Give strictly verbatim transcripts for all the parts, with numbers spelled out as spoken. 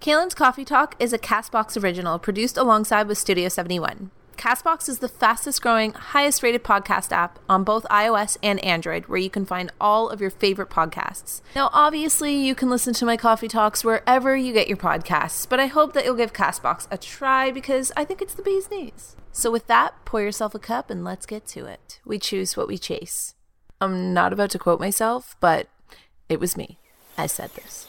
Kaylin's Coffee Talk is a CastBox original produced alongside with Studio seventy-one. CastBox is the fastest growing, highest rated podcast app on both iOS and Android, where you can find all of your favorite podcasts. Now, obviously, you can listen to my coffee talks wherever you get your podcasts, but I hope that you'll give CastBox a try because I think it's the bee's knees. So with that, pour yourself a cup and let's get to it. We choose what we chase. I'm not about to quote myself, but it was me. I said this.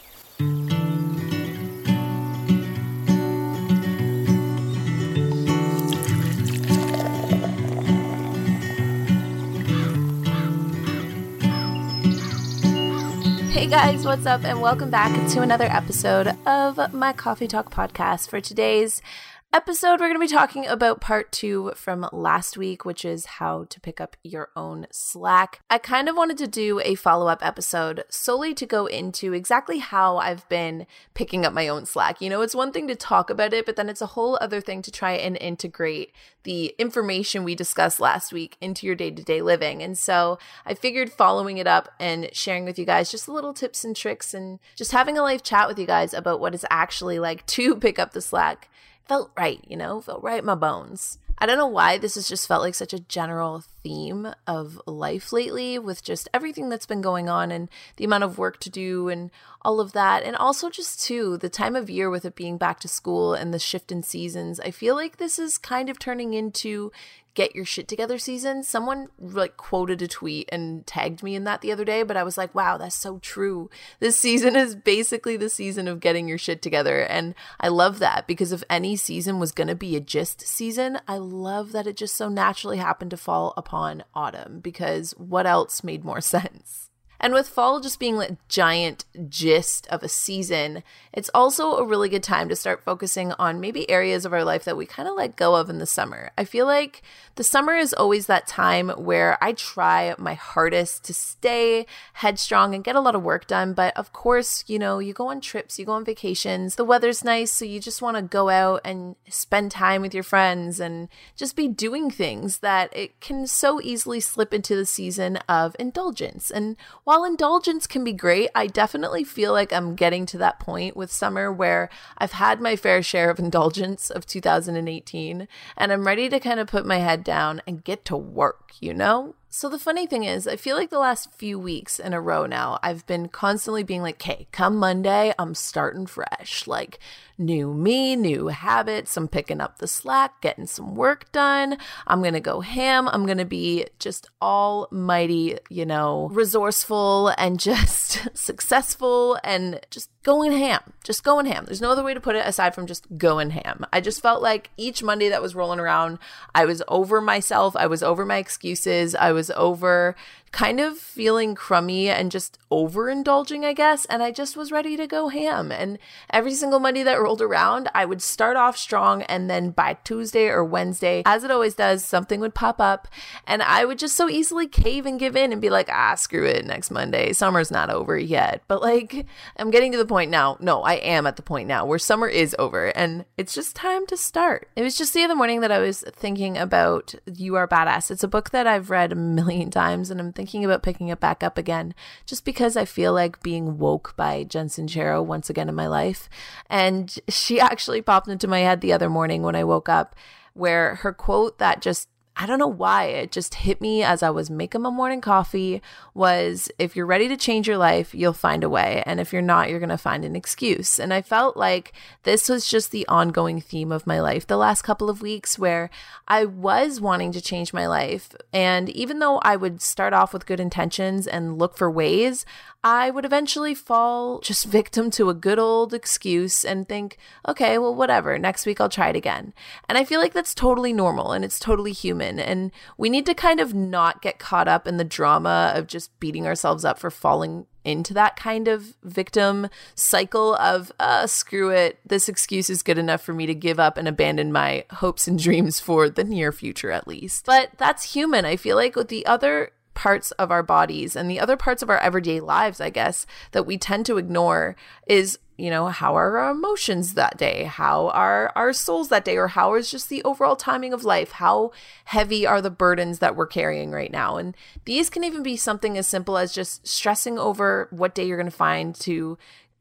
Hey guys, what's up? And welcome back to another episode of my Coffee Talk podcast. For today's episode, we're going to be talking about part two from last week, which is how to pick up your own slack. I kind of wanted to do a follow-up episode solely to go into exactly how I've been picking up my own slack. You know, it's one thing to talk about it, but then it's a whole other thing to try and integrate the information we discussed last week into your day-to-day living. And so I figured following it up and sharing with you guys just little tips and tricks and just having a live chat with you guys about what it's actually like to pick up the slack felt right, you know, felt right in my bones. I don't know why this has just felt like such a general theme of life lately with just everything that's been going on and the amount of work to do and all of that. And also just too, the time of year with it being back to school and the shift in seasons. I feel like this is kind of turning into get your shit together season. Someone like quoted a tweet and tagged me in that the other day, but I was like, wow, that's so true. This season is basically the season of getting your shit together. And I love that because if any season was going to be a gist season, I love that it just so naturally happened to fall upon autumn because what else made more sense? And with fall just being like giant gist of a season, it's also a really good time to start focusing on maybe areas of our life that we kind of let go of in the summer. I feel like the summer is always that time where I try my hardest to stay headstrong and get a lot of work done. But of course, you know, you go on trips, you go on vacations, the weather's nice, so you just want to go out and spend time with your friends and just be doing things that it can so easily slip into the season of indulgence. And while While indulgence can be great, I definitely feel like I'm getting to that point with summer where I've had my fair share of indulgence of two thousand eighteen and I'm ready to kind of put my head down and get to work, you know? So the funny thing is, I feel like the last few weeks in a row now, I've been constantly being like, okay, come Monday, I'm starting fresh. Like, new me, new habits. I'm picking up the slack, getting some work done. I'm going to go ham. I'm going to be just almighty, you know, resourceful and just successful and just going ham. Just going ham. There's no other way to put it aside from just going ham. I just felt like each Monday that was rolling around, I was over myself. I was over my excuses. I was over kind of feeling crummy and just overindulging, I guess. And I just was ready to go ham. And every single Monday that rolled around, I would start off strong. And then by Tuesday or Wednesday, as it always does, something would pop up. And I would just so easily cave and give in and be like, ah, screw it, next Monday. Summer's not over yet. But like, I'm getting to the point now. No, I am at the point now where summer is over. And it's just time to start. It was just the other morning that I was thinking about You Are Badass. It's a book that I've read a million times. And I'm thinking thinking about picking it back up again, just because I feel like being woke by Jen Sincero once again in my life. And she actually popped into my head the other morning when I woke up, where her quote that just, I don't know why, it just hit me as I was making my morning coffee was, if you're ready to change your life, you'll find a way. And if you're not, you're going to find an excuse. And I felt like this was just the ongoing theme of my life the last couple of weeks, where I was wanting to change my life. And even though I would start off with good intentions and look for ways, I would eventually fall just victim to a good old excuse and think, okay, well, whatever, next week I'll try it again. And I feel like that's totally normal and it's totally human. And we need to kind of not get caught up in the drama of just beating ourselves up for falling into that kind of victim cycle of, uh, screw it, this excuse is good enough for me to give up and abandon my hopes and dreams for the near future at least. But that's human. I feel like with the other parts of our bodies and the other parts of our everyday lives, I guess, that we tend to ignore is, you know, how are our emotions that day? How are our souls that day? Or how is just the overall timing of life? How heavy are the burdens that we're carrying right now? And these can even be something as simple as just stressing over what day you're going to find to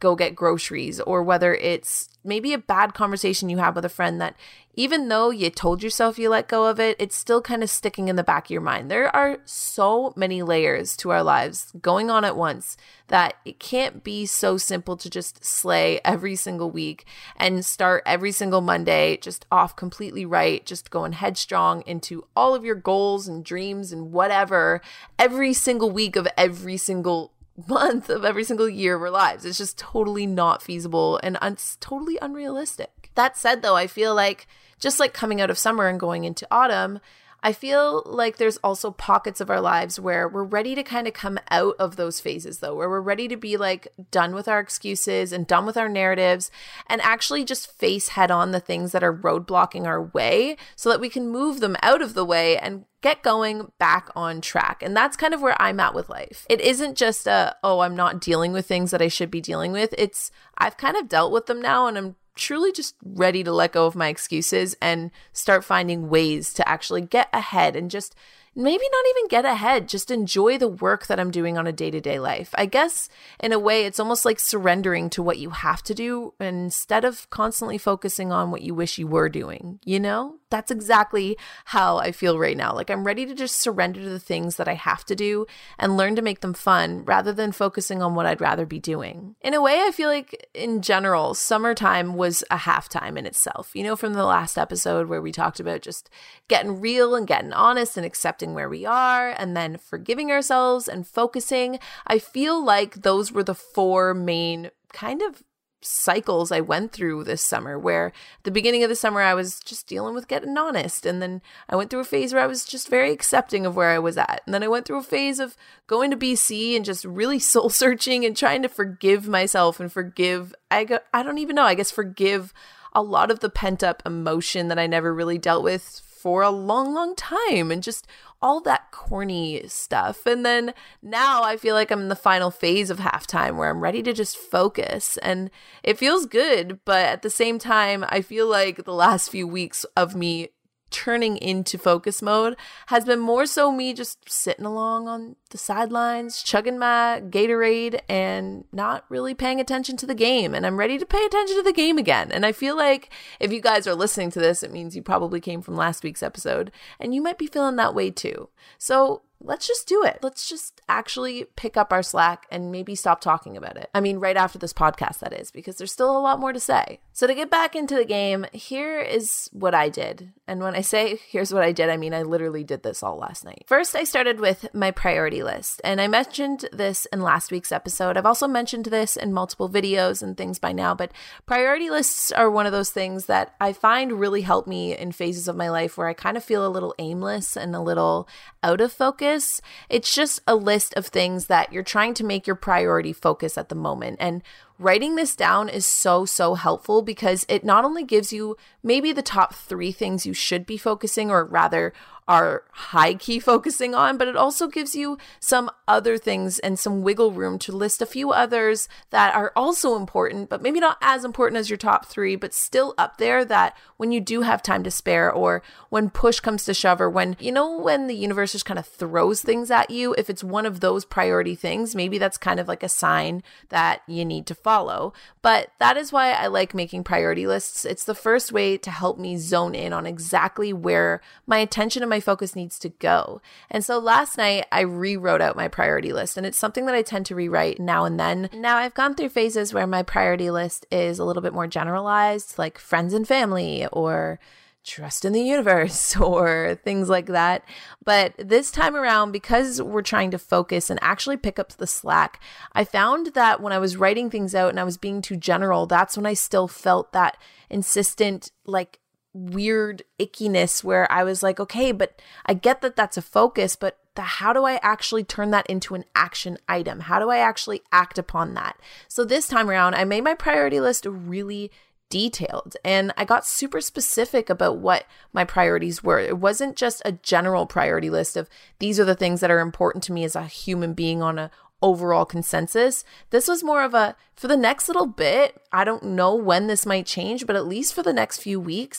go get groceries, or whether it's maybe a bad conversation you have with a friend that even though you told yourself you let go of it, it's still kind of sticking in the back of your mind. There are so many layers to our lives going on at once that it can't be so simple to just slay every single week and start every single Monday just off completely right, just going headstrong into all of your goals and dreams and whatever every single week of every single month of every single year of our lives. It's just totally not feasible and un- totally unrealistic. That said, though, I feel like just like coming out of summer and going into autumn, I feel like there's also pockets of our lives where we're ready to kind of come out of those phases, though, where we're ready to be like done with our excuses and done with our narratives and actually just face head on the things that are roadblocking our way so that we can move them out of the way and get going back on track. And that's kind of where I'm at with life. It isn't just a, oh, I'm not dealing with things that I should be dealing with. It's, I've kind of dealt with them now and I'm truly just ready to let go of my excuses and start finding ways to actually get ahead and just maybe not even get ahead, just enjoy the work that I'm doing on a day-to-day life. I guess in a way, it's almost like surrendering to what you have to do instead of constantly focusing on what you wish you were doing, you know? That's exactly how I feel right now. Like I'm ready to just surrender to the things that I have to do and learn to make them fun rather than focusing on what I'd rather be doing. In a way, I feel like in general, summertime was a halftime in itself. You know, from the last episode where we talked about just getting real and getting honest and accepting where we are and then forgiving ourselves and focusing. I feel like those were the four main kind of cycles I went through this summer, where at the beginning of the summer I was just dealing with getting honest, and then I went through a phase where I was just very accepting of where I was at, and then I went through a phase of going to B C and just really soul searching and trying to forgive myself and forgive I go, I don't even know I guess forgive a lot of the pent up emotion that I never really dealt with for a long long time and just all that corny stuff. And then now I feel like I'm in the final phase of halftime where I'm ready to just focus, and it feels good. But at the same time, I feel like the last few weeks of me turning into focus mode has been more so me just sitting along on the sidelines, chugging my Gatorade and not really paying attention to the game. And I'm ready to pay attention to the game again. And I feel like if you guys are listening to this, it means you probably came from last week's episode and you might be feeling that way too. So let's just do it. Let's just actually pick up our slack and maybe stop talking about it. I mean, right after this podcast, that is, because there's still a lot more to say. So to get back into the game, here is what I did. And when I say here's what I did, I mean, I literally did this all last night. First, I started with my priority list. And I mentioned this in last week's episode. I've also mentioned this in multiple videos and things by now, but priority lists are one of those things that I find really help me in phases of my life where I kind of feel a little aimless and a little out of focus. It's just a list of things that you're trying to make your priority focus at the moment. And writing this down is so, so helpful because it not only gives you maybe the top three things you should be focusing, or rather are high key focusing on, but it also gives you some other things and some wiggle room to list a few others that are also important, but maybe not as important as your top three, but still up there, that when you do have time to spare, or when push comes to shove, or when, you know, when the universe just kind of throws things at you, if it's one of those priority things, maybe that's kind of like a sign that you need to follow. But that is why I like making priority lists. It's the first way to help me zone in on exactly where my attention and my focus needs to go. And so last night I rewrote out my priority list, and it's something that I tend to rewrite now and then. Now I've gone through phases where my priority list is a little bit more generalized, like friends and family, or trust in the universe, or things like that. But this time around, because we're trying to focus and actually pick up the slack, I found that when I was writing things out and I was being too general, that's when I still felt that insistent, like, weird ickiness where I was like, okay, but I get that that's a focus, but the, how do I actually turn that into an action item? How do I actually act upon that? So this time around, I made my priority list really detailed, and I got super specific about what my priorities were. It wasn't just a general priority list of these are the things that are important to me as a human being on a overall consensus. This was more of a, for the next little bit, I don't know when this might change, but at least for the next few weeks,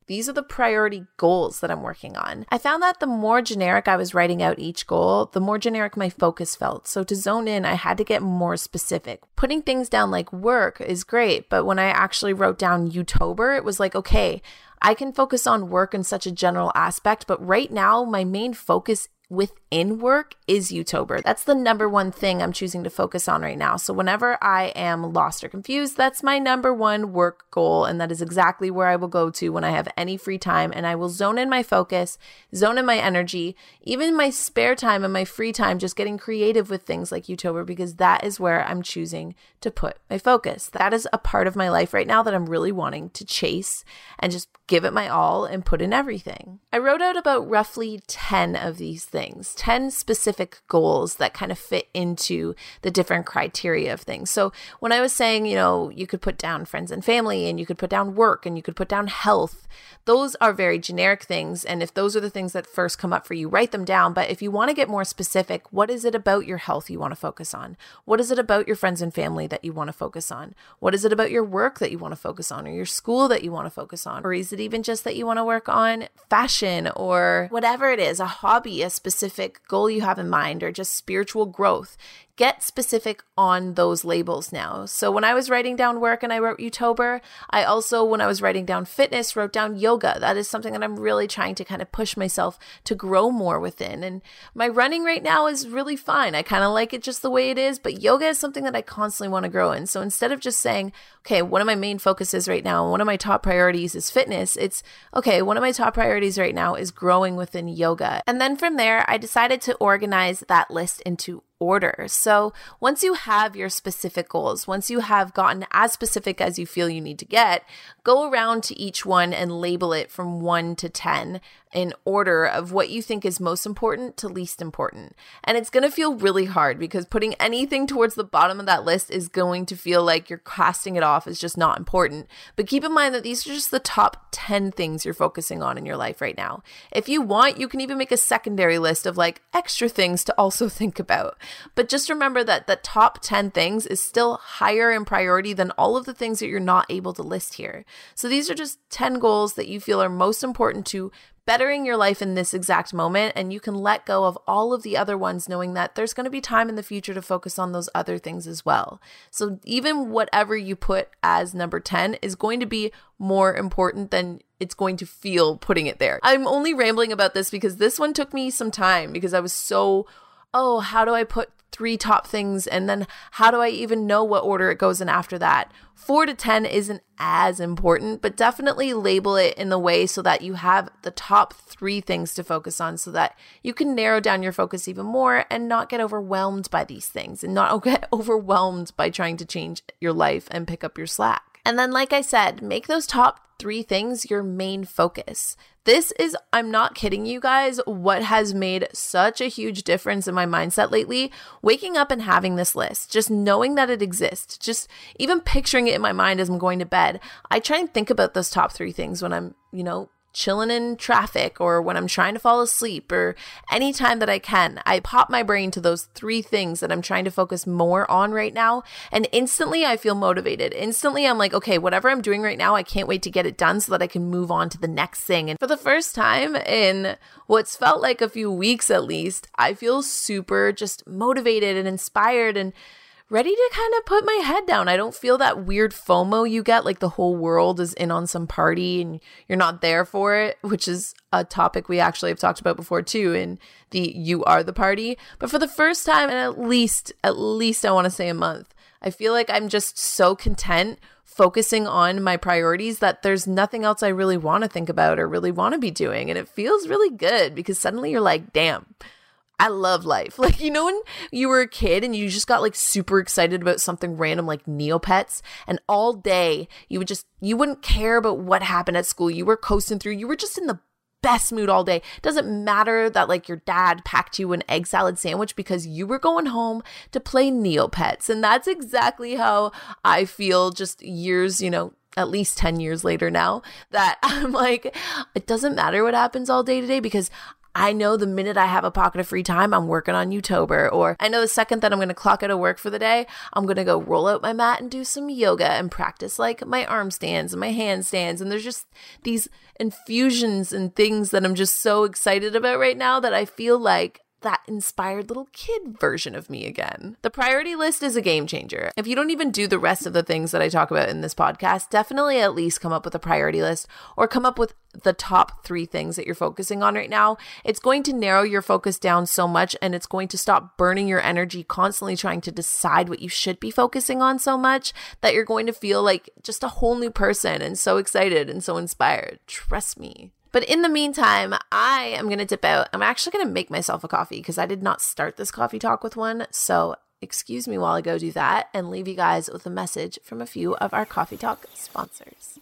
These are the priority goals that I'm working on. I found that the more generic I was writing out each goal, the more generic my focus felt. So to zone in, I had to get more specific. Putting things down like work is great, but when I actually wrote down Youtober, it was like, okay, I can focus on work in such a general aspect, but right now my main focus within work is Youtober. That's the number one thing I'm choosing to focus on right now. So whenever I am lost or confused, that's my number one work goal. And that is exactly where I will go to when I have any free time. And I will zone in my focus, zone in my energy, even my spare time and my free time, just getting creative with things like Youtober, because that is where I'm choosing to put my focus. That is a part of my life right now that I'm really wanting to chase and just give it my all and put in everything. I wrote out about roughly ten of these things, ten specific goals that kind of fit into the different criteria of things. So when I was saying, you know, you could put down friends and family, and you could put down work, and you could put down health, those are very generic things. And if those are the things that first come up for you, write them down. But if you want to get more specific, what is it about your health you want to focus on? What is it about your friends and family that you want to focus on? What is it about your work that you want to focus on, or your school that you want to focus on? Or is it even just that you want to work on fashion or whatever it is, a hobby, a specific goal you have in mind, or just spiritual growth? Get specific on those labels now. So when I was writing down work and I wrote Youtober, I also, when I was writing down fitness, wrote down yoga. That is something that I'm really trying to kind of push myself to grow more within. And my running right now is really fine. I kind of like it just the way it is, but yoga is something that I constantly want to grow in. So instead of just saying, okay, one of my main focuses right now, one of my top priorities is fitness, it's, okay, one of my top priorities right now is growing within yoga. And then from there, I decided to organize that list into order. So once you have your specific goals, once you have gotten as specific as you feel you need to get, go around to each one and label it from one to ten in order of what you think is most important to least important. And it's going to feel really hard because putting anything towards the bottom of that list is going to feel like you're casting it off as just not important. But keep in mind that these are just the top ten things you're focusing on in your life right now. If you want, you can even make a secondary list of like extra things to also think about. But just remember that the top ten things is still higher in priority than all of the things that you're not able to list here. So these are just ten goals that you feel are most important to bettering your life in this exact moment, and you can let go of all of the other ones, knowing that there's going to be time in the future to focus on those other things as well. So even whatever you put as number ten is going to be more important than it's going to feel putting it there. I'm only rambling about this because this one took me some time because I was so, oh, how do I put three top things, and then how do I even know what order it goes in after that? Four to ten isn't as important, but definitely label it in the way so that you have the top three things to focus on so that you can narrow down your focus even more and not get overwhelmed by these things and not get overwhelmed by trying to change your life and pick up your slack. And then, like I said, make those top three things your main focus. This is, I'm not kidding you guys, what has made such a huge difference in my mindset lately. Waking up and having this list, just knowing that it exists, just even picturing it in my mind as I'm going to bed. I try and think about those top three things when I'm, you know, chilling in traffic or when I'm trying to fall asleep or anytime that I can. I pop my brain to those three things that I'm trying to focus more on right now. And instantly I feel motivated. Instantly I'm like, okay, whatever I'm doing right now, I can't wait to get it done so that I can move on to the next thing. And for the first time in what's felt like a few weeks at least, I feel super just motivated and inspired and ready to kind of put my head down. I don't feel that weird FOMO you get, like the whole world is in on some party and you're not there for it, which is a topic we actually have talked about before too in the You Are the Party. But for the first time in at least, at least I want to say a month, I feel like I'm just so content focusing on my priorities that there's nothing else I really want to think about or really want to be doing. And it feels really good because suddenly you're like, damn, I love life. Like, you know, when you were a kid and you just got like super excited about something random like Neopets, and all day you would just, you wouldn't care about what happened at school. You were coasting through. You were just in the best mood all day. Doesn't matter that like your dad packed you an egg salad sandwich because you were going home to play Neopets. And that's exactly how I feel just years, you know, at least ten years later now, that I'm like, it doesn't matter what happens all day today because I know the minute I have a pocket of free time, I'm working on YouTuber. Or I know the second that I'm going to clock out of work for the day, I'm going to go roll out my mat and do some yoga and practice like my arm stands and my handstands. And there's just these infusions and things that I'm just so excited about right now that I feel like that inspired little kid version of me again. The priority list is a game changer. If you don't even do the rest of the things that I talk about in this podcast, definitely at least come up with a priority list or come up with the top three things that you're focusing on right now. It's going to narrow your focus down so much, and it's going to stop burning your energy constantly trying to decide what you should be focusing on so much that you're going to feel like just a whole new person and so excited and so inspired. Trust me. But in the meantime, I am going to dip out. I'm actually going to make myself a coffee because I did not start this coffee talk with one. So excuse me while I go do that and leave you guys with a message from a few of our Coffee Talk sponsors.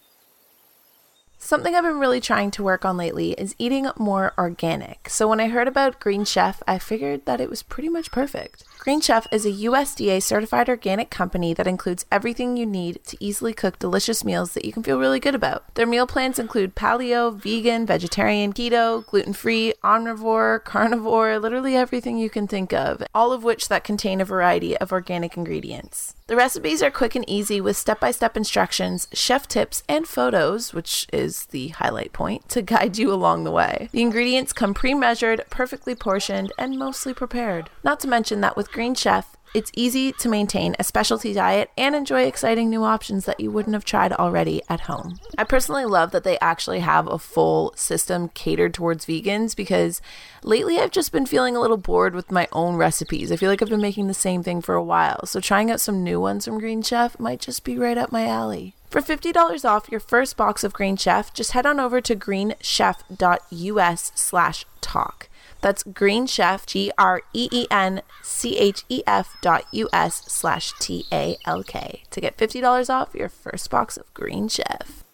Something I've been really trying to work on lately is eating more organic. So when I heard about Green Chef, I figured that it was pretty much perfect. Green Chef is a U S D A certified organic company that includes everything you need to easily cook delicious meals that you can feel really good about. Their meal plans include paleo, vegan, vegetarian, keto, gluten-free, omnivore, carnivore, literally everything you can think of, all of which that contain a variety of organic ingredients. The recipes are quick and easy with step-by-step instructions, chef tips, and photos, which is the highlight point, to guide you along the way. The ingredients come pre-measured, perfectly portioned, and mostly prepared. Not to mention that with Green Chef, it's easy to maintain a specialty diet and enjoy exciting new options that you wouldn't have tried already at home. I personally love that they actually have a full system catered towards vegans because lately I've just been feeling a little bored with my own recipes. I feel like I've been making the same thing for a while, so trying out some new ones from Green Chef might just be right up my alley. For fifty dollars off your first box of Green Chef, just head on over to greenchef.us slash talk. That's Green Chef, G R E E N C H E F dot U-S slash T A L K to get fifty dollars off your first box of Green Chef.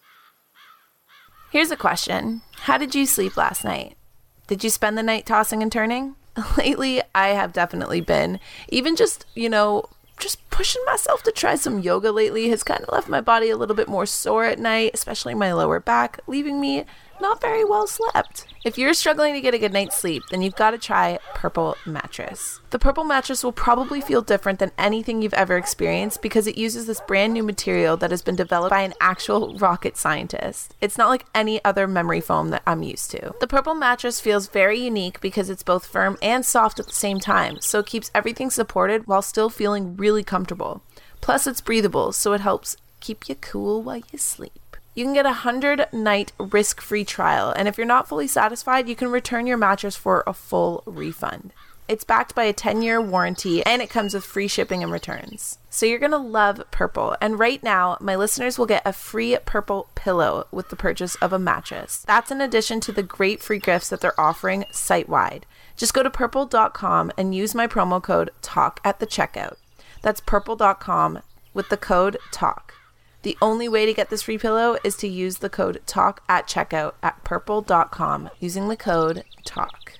Here's a question. How did you sleep last night? Did you spend the night tossing and turning? Lately, I have definitely been. Even just, you know, just pushing myself to try some yoga lately has kind of left my body a little bit more sore at night, especially my lower back, leaving me not very well slept. If you're struggling to get a good night's sleep, then you've got to try Purple Mattress. The Purple Mattress will probably feel different than anything you've ever experienced because it uses this brand new material that has been developed by an actual rocket scientist. It's not like any other memory foam that I'm used to. The Purple Mattress feels very unique because it's both firm and soft at the same time, so it keeps everything supported while still feeling really comfortable. Plus, it's breathable, so it helps keep you cool while you sleep. You can get a one hundred night risk-free trial, and if you're not fully satisfied, you can return your mattress for a full refund. It's backed by a ten year warranty, and it comes with free shipping and returns. So you're going to love Purple, and right now, my listeners will get a free Purple pillow with the purchase of a mattress. That's in addition to the great free gifts that they're offering site-wide. Just go to purple dot com and use my promo code TALK at the checkout. That's purple dot com with the code TALK. The only way to get this free pillow is to use the code TALK at checkout at purple dot com using the code TALK.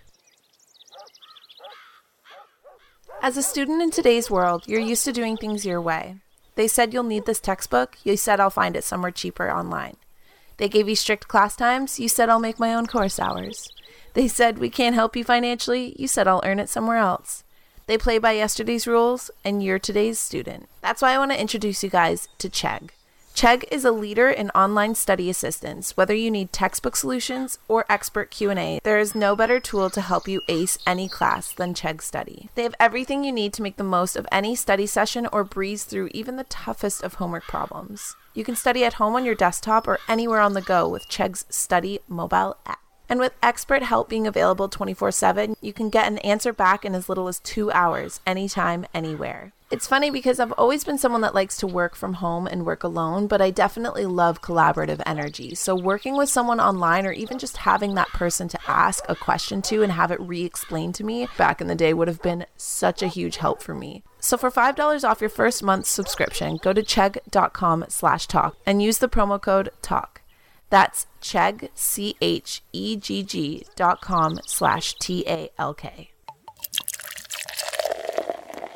As a student in today's world, you're used to doing things your way. They said you'll need this textbook, you said I'll find it somewhere cheaper online. They gave you strict class times, you said I'll make my own course hours. They said we can't help you financially, you said I'll earn it somewhere else. They play by yesterday's rules, and you're today's student. That's why I want to introduce you guys to Chegg. Chegg is a leader in online study assistance. Whether you need textbook solutions or expert Q and A, there is no better tool to help you ace any class than Chegg Study. They have everything you need to make the most of any study session or breeze through even the toughest of homework problems. You can study at home on your desktop or anywhere on the go with Chegg's Study mobile app. And with expert help being available twenty-four seven, you can get an answer back in as little as two hours, anytime, anywhere. It's funny because I've always been someone that likes to work from home and work alone, but I definitely love collaborative energy. So working with someone online or even just having that person to ask a question to and have it re-explained to me back in the day would have been such a huge help for me. So for five dollars off your first month's subscription, go to chegg.com slash talk and use the promo code TALK. That's Chegg, C H E G G dot com slash T A L K.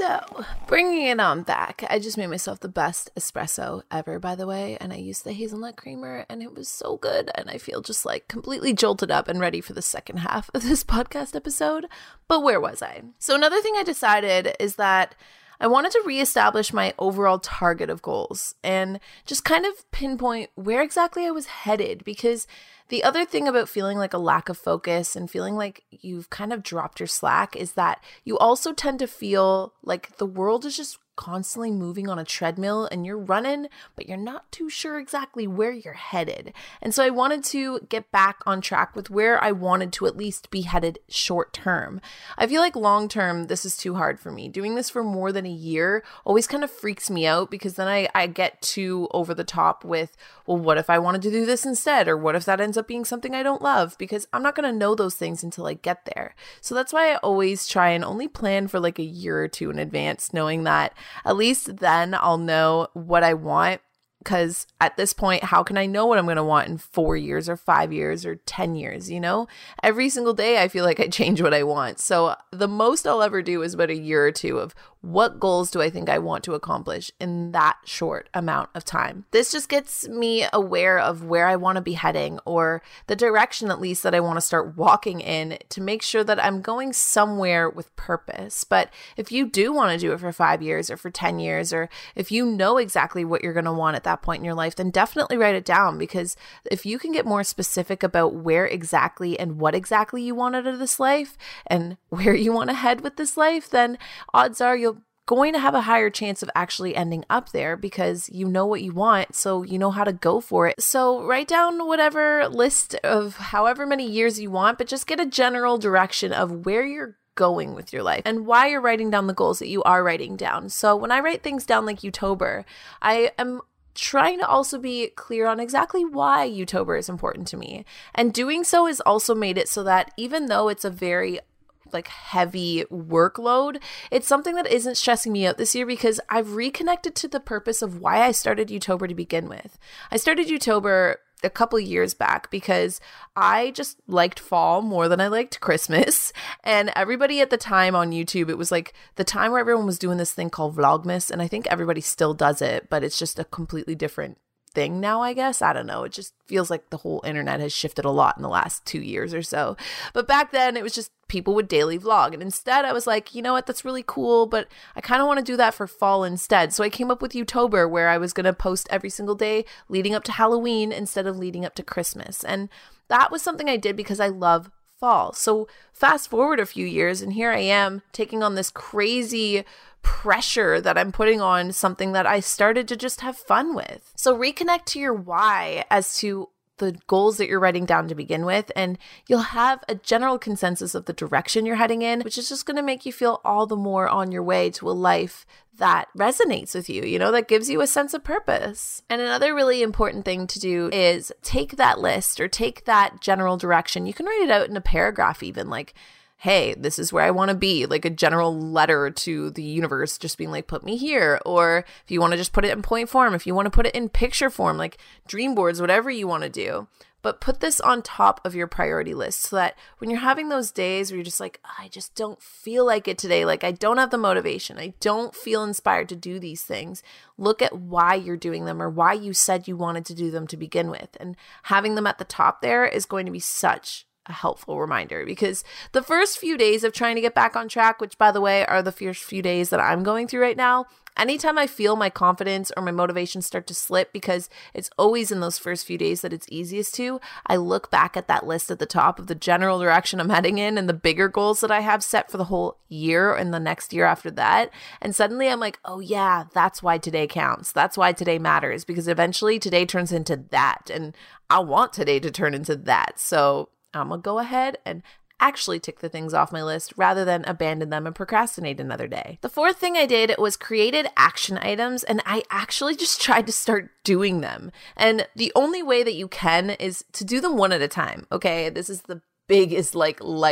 So, bringing it on back, I just made myself the best espresso ever, by the way, and I used the hazelnut creamer, and it was so good, and I feel just like completely jolted up and ready for the second half of this podcast episode. But where was I? So another thing I decided is that I wanted to reestablish my overall target of goals and just kind of pinpoint where exactly I was headed, because the other thing about feeling like a lack of focus and feeling like you've kind of dropped your slack is that you also tend to feel like the world is just constantly moving on a treadmill and you're running, but you're not too sure exactly where you're headed. And so I wanted to get back on track with where I wanted to at least be headed short term. I feel like long term, this is too hard for me. Doing this for more than a year always kind of freaks me out, because then I, I get too over the top with, well, what if I wanted to do this instead? Or what if that ends up being something I don't love? Because I'm not going to know those things until I get there. So that's why I always try and only plan for like a year or two in advance, knowing that at least then I'll know what I want. Because at this point, how can I know what I'm going to want in four years or five years or ten years, you know? Every single day, I feel like I change what I want. So the most I'll ever do is about a year or two of what goals do I think I want to accomplish in that short amount of time. This just gets me aware of where I want to be heading, or the direction at least that I want to start walking in, to make sure that I'm going somewhere with purpose. But if you do want to do it for five years or for ten years, or if you know exactly what you're going to want at that point in your life, then definitely write it down, because if you can get more specific about where exactly and what exactly you want out of this life and where you want to head with this life, then odds are you'll going to have a higher chance of actually ending up there, because you know what you want, so you know how to go for it. So write down whatever list of however many years you want, but just get a general direction of where you're going with your life and why you're writing down the goals that you are writing down. So when I write things down like Youtober, I am trying to also be clear on exactly why Youtober is important to me. And doing so has also made it so that even though it's a very like heavy workload, it's something that isn't stressing me out this year, because I've reconnected to the purpose of why I started Youtober to begin with. I started Youtober a couple years back because I just liked fall more than I liked Christmas. And everybody at the time on YouTube, it was like the time where everyone was doing this thing called Vlogmas. And I think everybody still does it, but it's just a completely different thing now, I guess. I don't know. It just feels like the whole internet has shifted a lot in the last two years or so. But back then it was just people would daily vlog. And instead I was like, you know what, that's really cool, but I kind of want to do that for fall instead. So I came up with Youtober, where I was going to post every single day leading up to Halloween instead of leading up to Christmas. And that was something I did because I love fall. So fast forward a few years and here I am taking on this crazy pressure that I'm putting on something that I started to just have fun with. So reconnect to your why as to the goals that you're writing down to begin with, and you'll have a general consensus of the direction you're heading in, which is just going to make you feel all the more on your way to a life that resonates with you, you know, that gives you a sense of purpose. And another really important thing to do is take that list or take that general direction. You can write it out in a paragraph even, like, hey, this is where I want to be, like a general letter to the universe, just being like, put me here. Or if you want to just put it in point form, if you want to put it in picture form, like dream boards, whatever you want to do. But put this on top of your priority list so that when you're having those days where you're just like, I just don't feel like it today, like I don't have the motivation, I don't feel inspired to do these things, look at why you're doing them or why you said you wanted to do them to begin with. And having them at the top there is going to be such a helpful reminder, because the first few days of trying to get back on track, which by the way are the first few days that I'm going through right now, anytime I feel my confidence or my motivation start to slip, because it's always in those first few days that it's easiest to, I look back at that list at the top of the general direction I'm heading in and the bigger goals that I have set for the whole year and the next year after that. And suddenly I'm like, oh yeah, that's why today counts. That's why today matters, because eventually today turns into that. And I want today to turn into that. So I'm going to go ahead and actually tick the things off my list rather than abandon them and procrastinate another day. The fourth thing I did was created action items, and I actually just tried to start doing them. And the only way that you can is to do them one at a time. Okay, this is the biggest like life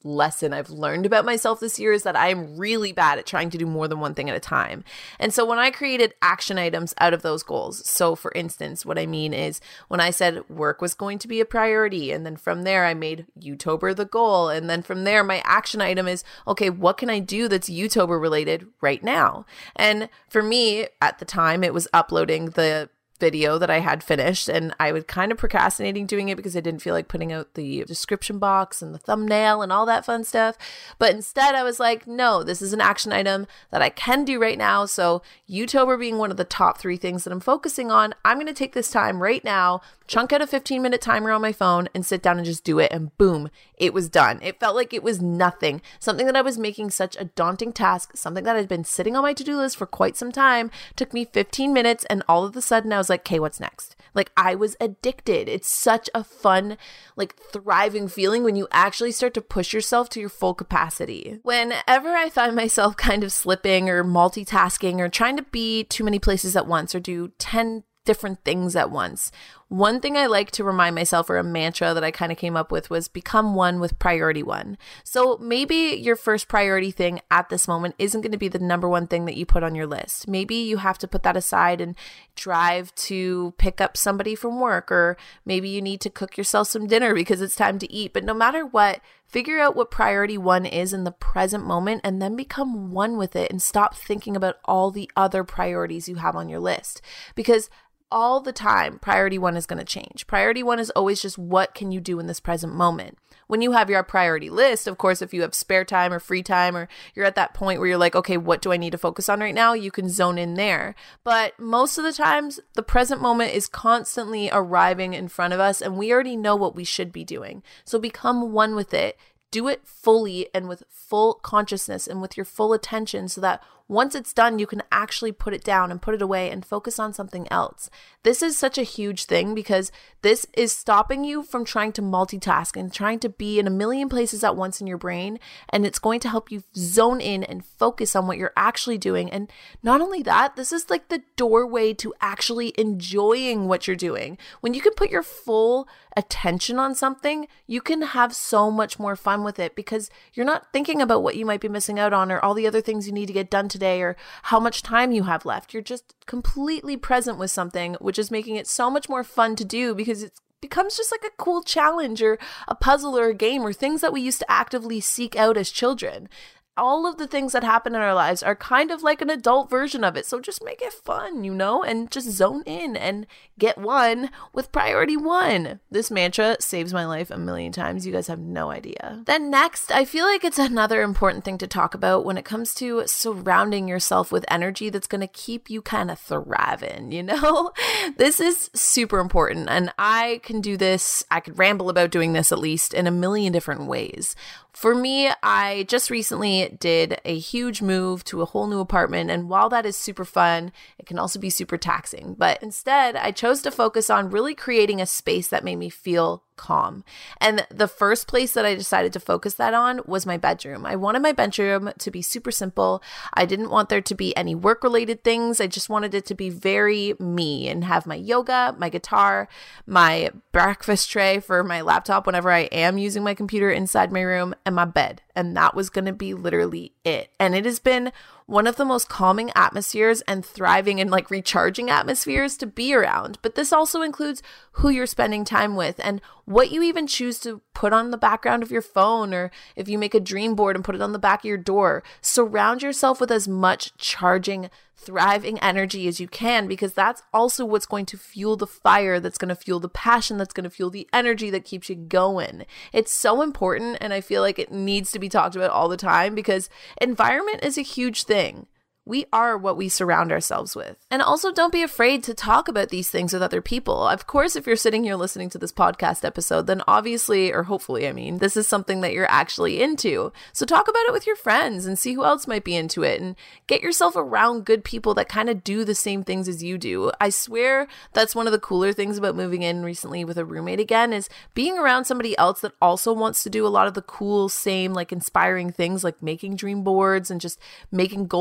lesson I've learned about myself this year is that I am really bad at trying to do more than one thing at a time. And so when I created action items out of those goals, so for instance, what I mean is when I said work was going to be a priority, and then from there I made Youtober the goal, and then from there my action item is, okay, what can I do that's Youtober related right now? And for me at the time, it was uploading the video that I had finished, and I was kind of procrastinating doing it because I didn't feel like putting out the description box and the thumbnail and all that fun stuff. But instead I was like, no, this is an action item that I can do right now. So Youtober being one of the top three things that I'm focusing on, I'm going to take this time right now, chunk out a fifteen minute timer on my phone and sit down and just do it. And boom, it was done. It felt like it was nothing. Something that I was making such a daunting task, something that had been sitting on my to-do list for quite some time, took me fifteen minutes, and all of a sudden I was like, okay, what's next? Like, I was addicted. It's such a fun, like, thriving feeling when you actually start to push yourself to your full capacity. Whenever I find myself kind of slipping or multitasking or trying to be too many places at once or do ten different things at once, one thing I like to remind myself, or a mantra that I kind of came up with, was become one with priority one. So maybe your first priority thing at this moment isn't going to be the number one thing that you put on your list. Maybe you have to put that aside and drive to pick up somebody from work, or maybe you need to cook yourself some dinner because it's time to eat. But no matter what, figure out what priority one is in the present moment and then become one with it and stop thinking about all the other priorities you have on your list. Because all the time, priority one is going to change. Priority one is always just what can you do in this present moment. When you have your priority list, of course, if you have spare time or free time, or you're at that point where you're like, okay, what do I need to focus on right now? You can zone in there. But most of the times, the present moment is constantly arriving in front of us, and we already know what we should be doing. So become one with it. Do it fully and with full consciousness and with your full attention, so that once it's done, you can actually put it down and put it away and focus on something else. This is such a huge thing because this is stopping you from trying to multitask and trying to be in a million places at once in your brain. And it's going to help you zone in and focus on what you're actually doing. And not only that, this is like the doorway to actually enjoying what you're doing. When you can put your full attention on something, you can have so much more fun with it because you're not thinking about what you might be missing out on or all the other things you need to get done today or how much time you have left. You're just completely present with something, which is making it so much more fun to do because it becomes just like a cool challenge or a puzzle or a game or things that we used to actively seek out as children. All of the things that happen in our lives are kind of like an adult version of it. So just make it fun, you know, and just zone in and get one with priority one. This mantra saves my life a million times. You guys have no idea. Then next, I feel like it's another important thing to talk about when it comes to surrounding yourself with energy that's going to keep you kind of thriving, you know? This is super important. And I can do this, I could ramble about doing this at least in a million different ways. For me, I just recently did a huge move to a whole new apartment, and while that is super fun, it can also be super taxing. But instead, I chose to focus on really creating a space that made me feel calm. And the first place that I decided to focus that on was my bedroom. I wanted my bedroom to be super simple. I didn't want there to be any work-related things. I just wanted it to be very me and have my yoga, my guitar, my breakfast tray for my laptop whenever I am using my computer inside my room, and my bed. And that was going to be literally it. And it has been one of the most calming atmospheres and thriving and like recharging atmospheres to be around. But this also includes who you're spending time with and what you even choose to put on the background of your phone, or if you make a dream board and put it on the back of your door. Surround yourself with as much charging, thriving energy as you can, because that's also what's going to fuel the fire, that's going to fuel the passion, that's going to fuel the energy that keeps you going. It's so important, and I feel like it needs to be talked about all the time because environment is a huge thing. We are what we surround ourselves with. And also, don't be afraid to talk about these things with other people. Of course, if you're sitting here listening to this podcast episode, then obviously, or hopefully, I mean, this is something that you're actually into. So talk about it with your friends and see who else might be into it, and get yourself around good people that kind of do the same things as you do. I swear that's one of the cooler things about moving in recently with a roommate again, is being around somebody else that also wants to do a lot of the cool, same, like inspiring things like making dream boards and just making goals and priorities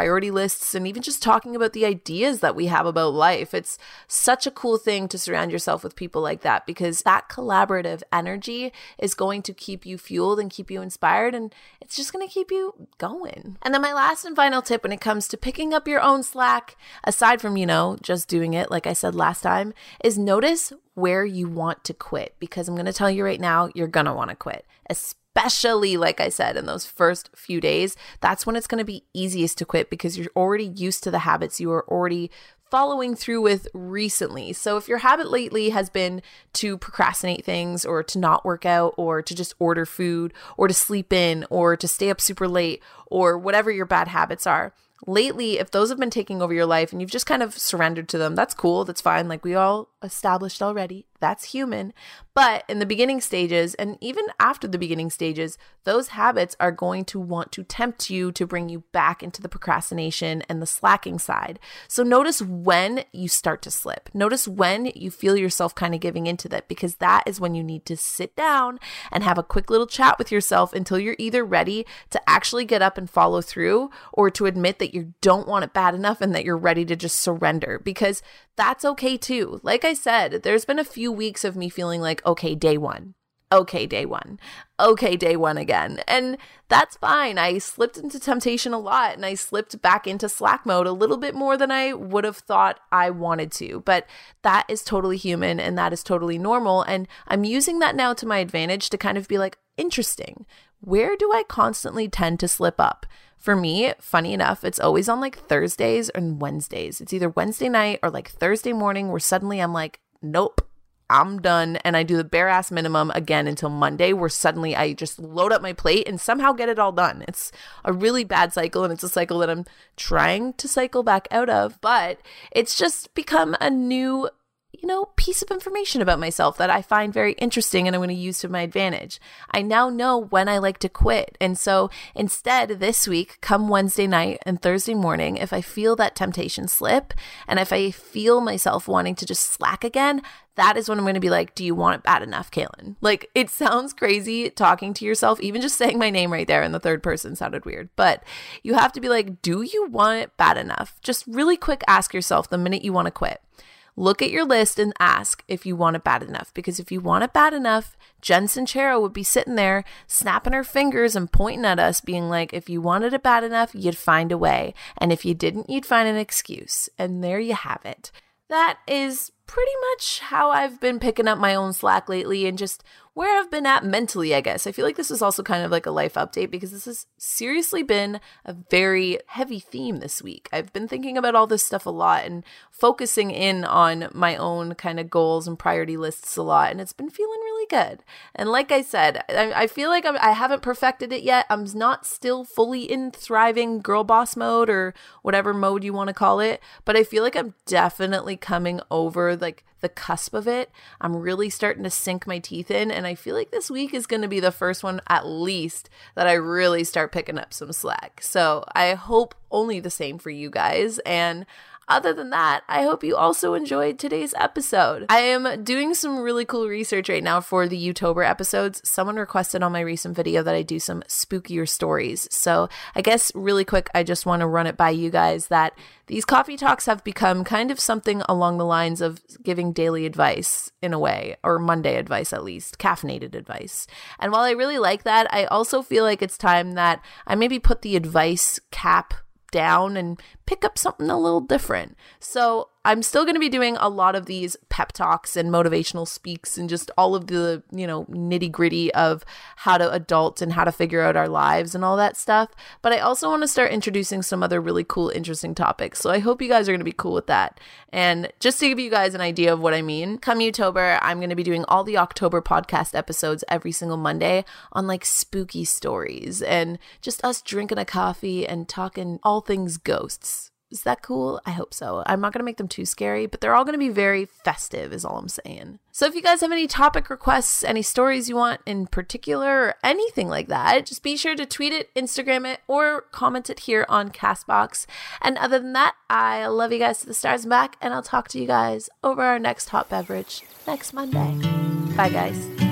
priority lists, and even just talking about the ideas that we have about life. It's such a cool thing to surround yourself with people like that, because that collaborative energy is going to keep you fueled and keep you inspired, and it's just going to keep you going. And then my last and final tip when it comes to picking up your own slack, aside from, you know, just doing it like I said last time, is notice where you want to quit, because I'm going to tell you right now, you're going to want to quit, especially, like I said, in those first few days. That's when it's going to be easiest to quit, because you're already used to the habits you are already following through with recently. So if your habit lately has been to procrastinate things, or to not work out, or to just order food, or to sleep in, or to stay up super late, or whatever your bad habits are, lately, if those have been taking over your life and you've just kind of surrendered to them, that's cool. That's fine. Like we all established already, that's human. But in the beginning stages, and even after the beginning stages, those habits are going to want to tempt you to bring you back into the procrastination and the slacking side. So notice when you start to slip. Notice when you feel yourself kind of giving into that, because that is when you need to sit down and have a quick little chat with yourself until you're either ready to actually get up and follow through, or to admit that you don't want it bad enough and that you're ready to just surrender, because that's okay too. Like I said, there's been a few weeks of me feeling like, okay, day one. Okay, day one. Okay, day one again. And that's fine. I slipped into temptation a lot, and I slipped back into slack mode a little bit more than I would have thought I wanted to. But that is totally human, and that is totally normal. And I'm using that now to my advantage to kind of be like, interesting. Where do I constantly tend to slip up? For me, funny enough, it's always on like Thursdays and Wednesdays. It's either Wednesday night or like Thursday morning where suddenly I'm like, nope, I'm done. And I do the bare ass minimum again until Monday, where suddenly I just load up my plate and somehow get it all done. It's a really bad cycle, and it's a cycle that I'm trying to cycle back out of, but it's just become a new, you know, piece of information about myself that I find very interesting, and I'm going to use to my advantage. I now know when I like to quit. And so instead, this week, come Wednesday night and Thursday morning, if I feel that temptation slip, and if I feel myself wanting to just slack again, that is when I'm going to be like, do you want it bad enough, Kaylin? Like, it sounds crazy talking to yourself. Even just saying my name right there in the third person sounded weird. But you have to be like, do you want it bad enough? Just really quick ask yourself the minute you want to quit. Look at your list and ask if you want it bad enough. Because if you want it bad enough, Jen Sincero would be sitting there snapping her fingers and pointing at us, being like, if you wanted it bad enough, you'd find a way. And if you didn't, you'd find an excuse. And there you have it. That is pretty much how I've been picking up my own slack lately, and just where I've been at mentally, I guess. I feel like this is also kind of like a life update, because this has seriously been a very heavy theme this week. I've been thinking about all this stuff a lot and focusing in on my own kind of goals and priority lists a lot, and it's been feeling really good. And like I said, I, I feel like I'm, I haven't perfected it yet. I'm not still fully in thriving girl boss mode, or whatever mode you want to call it, but I feel like I'm definitely coming over like the cusp of it. I'm really starting to sink my teeth in, and I feel like this week is going to be the first one, at least, that I really start picking up some slack. So I hope only the same for you guys. And other than that, I hope you also enjoyed today's episode. I am doing some really cool research right now for the Youtober episodes. Someone requested on my recent video that I do some spookier stories. So I guess really quick, I just want to run it by you guys that these coffee talks have become kind of something along the lines of giving daily advice in a way, or Monday advice at least, caffeinated advice. And while I really like that, I also feel like it's time that I maybe put the advice cap down and pick up something a little different. So I'm still going to be doing a lot of these pep talks and motivational speaks and just all of the, you know, nitty gritty of how to adult and how to figure out our lives and all that stuff. But I also want to start introducing some other really cool, interesting topics. So I hope you guys are going to be cool with that. And just to give you guys an idea of what I mean, come Youtober, I'm going to be doing all the October podcast episodes every single Monday on like spooky stories and just us drinking a coffee and talking all things ghosts. Is that cool? I hope so. I'm not going to make them too scary, but they're all going to be very festive is all I'm saying. So if you guys have any topic requests, any stories you want in particular, or anything like that, just be sure to tweet it, Instagram it, or comment it here on CastBox. And other than that, I love you guys to the stars and back, and I'll talk to you guys over our next hot beverage next Monday. Bye, guys.